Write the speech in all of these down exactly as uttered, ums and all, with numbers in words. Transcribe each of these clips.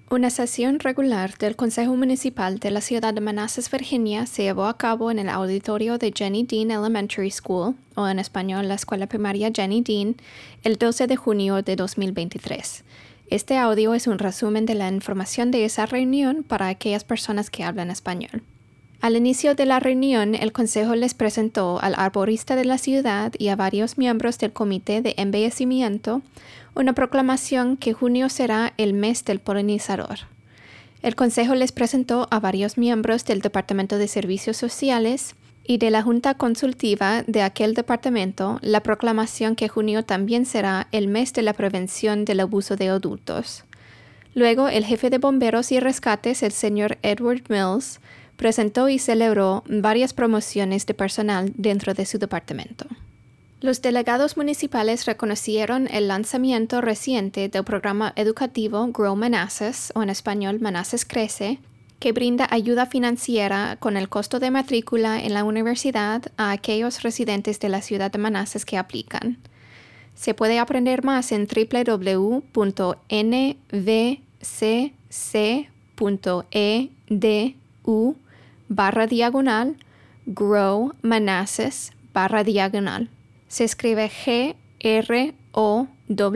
Una sesión regular del Consejo Municipal de la ciudad de Manassas, Virginia, se llevó a cabo en el auditorio de Jenny Dean Elementary School, o en español la Escuela Primaria Jenny Dean, el doce de junio de dos mil veintitrés. Este audio es un resumen de la información de esa reunión para aquellas personas que hablan español. Al inicio de la reunión, el Consejo les presentó al arborista de la ciudad y a varios miembros del Comité de Embellecimiento una proclamación que junio será el mes del polinizador. El Consejo les presentó a varios miembros del Departamento de Servicios Sociales y de la Junta Consultiva de aquel departamento la proclamación que junio también será el mes de la prevención del abuso de adultos. Luego, el jefe de bomberos y rescates, el señor Edward Mills, presentó y celebró varias promociones de personal dentro de su departamento. Los delegados municipales reconocieron el lanzamiento reciente del programa educativo Grow Manassas, o en español Manassas Crece, que brinda ayuda financiera con el costo de matrícula en la universidad a aquellos residentes de la ciudad de Manassas que aplican. Se puede aprender más en w w w punto n v c c punto e d u barra diagonal Grow Manassas barra diagonal. Se escribe G R O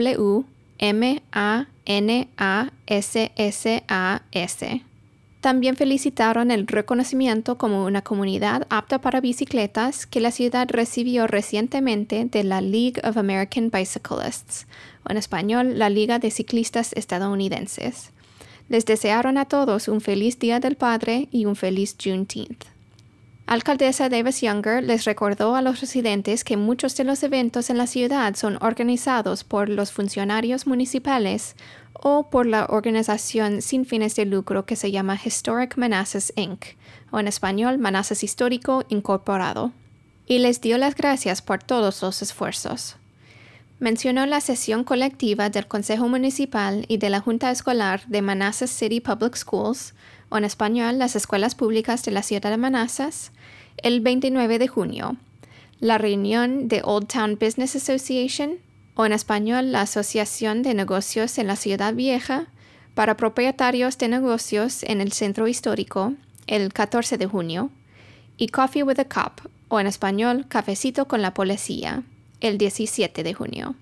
W M A N A S S A S. También felicitaron el reconocimiento como una comunidad apta para bicicletas que la ciudad recibió recientemente de la League of American Bicyclists, o en español, la Liga de Ciclistas Estadounidenses. Les desearon a todos un feliz Día del Padre y un feliz Juneteenth. Alcaldesa Davis Younger les recordó a los residentes que muchos de los eventos en la ciudad son organizados por los funcionarios municipales o por la organización sin fines de lucro que se llama Historic Manassas incorporated, o en español Manassas Histórico Incorporado, y les dio las gracias por todos los esfuerzos. Mencionó la sesión colectiva del Consejo Municipal y de la Junta Escolar de Manassas City Public Schools, o en español las escuelas públicas de la ciudad de Manassas, el veintinueve de junio, la reunión de Old Town Business Association, o en español la Asociación de Negocios en la Ciudad Vieja, para propietarios de negocios en el centro histórico, el catorce de junio, y Coffee with a Cop, o en español Cafecito con la Policía, el diecisiete de junio.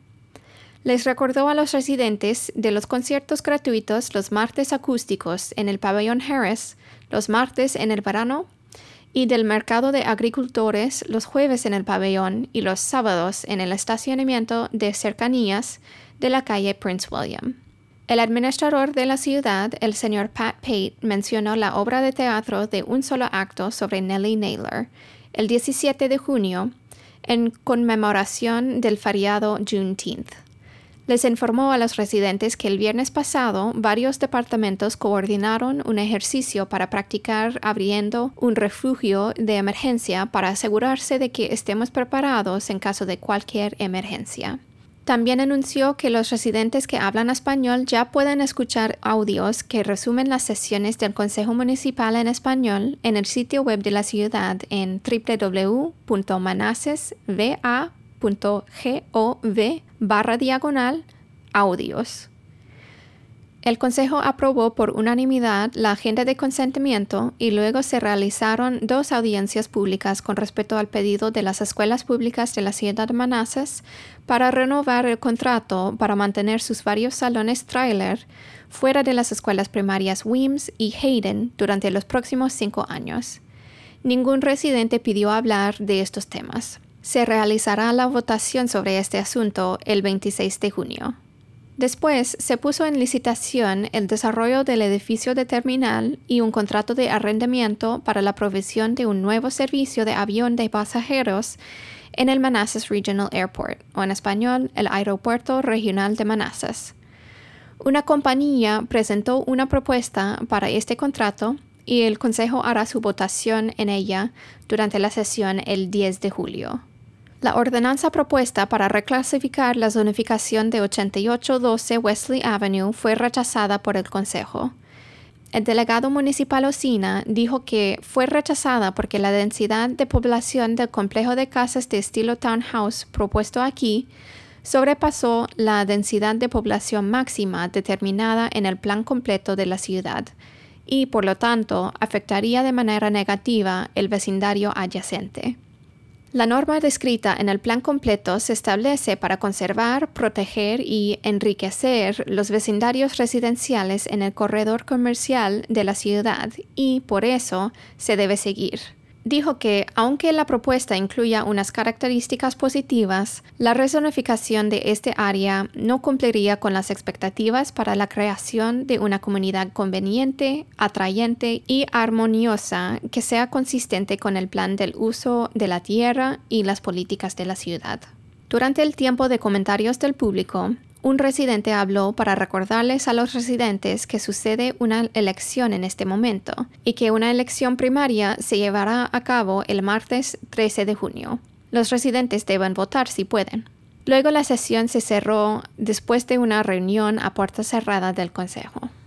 Les recordó a los residentes de los conciertos gratuitos los martes acústicos en el pabellón Harris, los martes en el verano, y del mercado de agricultores los jueves en el pabellón y los sábados en el estacionamiento de cercanías de la calle Prince William. El administrador de la ciudad, el señor Pat Pate, mencionó la obra de teatro de un solo acto sobre Nellie Naylor, el diecisiete de junio, en conmemoración del feriado Juneteenth. Les informó a los residentes que el viernes pasado varios departamentos coordinaron un ejercicio para practicar abriendo un refugio de emergencia para asegurarse de que estemos preparados en caso de cualquier emergencia. También anunció que los residentes que hablan español ya pueden escuchar audios que resumen las sesiones del Consejo Municipal en español en el sitio web de la ciudad en w w w punto manassas v a punto gov barra diagonal audios. El Consejo aprobó por unanimidad la agenda de consentimiento y luego se realizaron dos audiencias públicas con respecto al pedido de las escuelas públicas de la ciudad de Manassas para renovar el contrato para mantener sus varios salones trailer fuera de las escuelas primarias Weems y Hayden durante los próximos cinco años. Ningún residente pidió hablar de estos temas. Se realizará la votación sobre este asunto el veintiséis de junio. Después se puso en licitación el desarrollo del edificio de terminal y un contrato de arrendamiento para la provisión de un nuevo servicio de avión de pasajeros en el Manassas Regional Airport, o en español, el Aeropuerto Regional de Manassas. Una compañía presentó una propuesta para este contrato y el Consejo hará su votación en ella durante la sesión el diez de julio. La ordenanza propuesta para reclasificar la zonificación de ochenta y ocho doce Wesley Avenue fue rechazada por el Consejo. El delegado municipal Osina dijo que fue rechazada porque la densidad de población del complejo de casas de estilo townhouse propuesto aquí sobrepasó la densidad de población máxima determinada en el plan completo de la ciudad y, por lo tanto, afectaría de manera negativa el vecindario adyacente. La norma descrita en el plan completo se establece para conservar, proteger y enriquecer los vecindarios residenciales en el corredor comercial de la ciudad y, por eso, se debe seguir. Dijo que, aunque la propuesta incluya unas características positivas, la rezonificación de este área no cumpliría con las expectativas para la creación de una comunidad conveniente, atrayente y armoniosa que sea consistente con el plan del uso de la tierra y las políticas de la ciudad. Durante el tiempo de comentarios del público, un residente habló para recordarles a los residentes que sucede una elección en este momento y que una elección primaria se llevará a cabo el martes trece de junio. Los residentes deben votar si pueden. Luego la sesión se cerró después de una reunión a puerta cerrada del consejo.